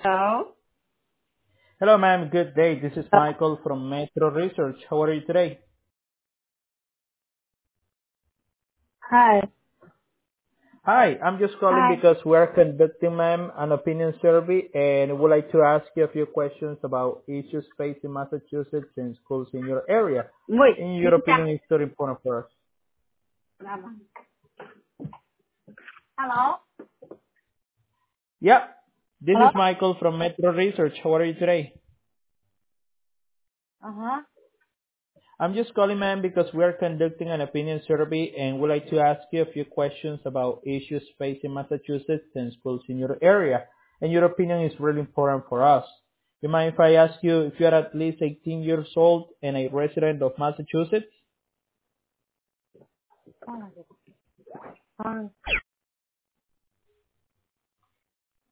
Hello. Hello, ma'am. Good day. This is Michael from Metro Research. How are you today? Hi. Hi, I'm just calling Hi. because we're conducting, ma'am, an opinion survey and would like to ask you a few questions about issues facing Massachusetts and schools in your area. Wait. In Xin your chào. opinion, is very important for us. Hello. Yep. This Hello. is Michael from Metro Research. How are you today? Uh-huh. I'm just calling, ma'am, because we're conducting an opinion survey and would like to ask you a few questions about issues facing Massachusetts and schools in your area. And your opinion is really important for us. You mind if I ask you if you are at least 18 years old and a resident of Massachusetts? Con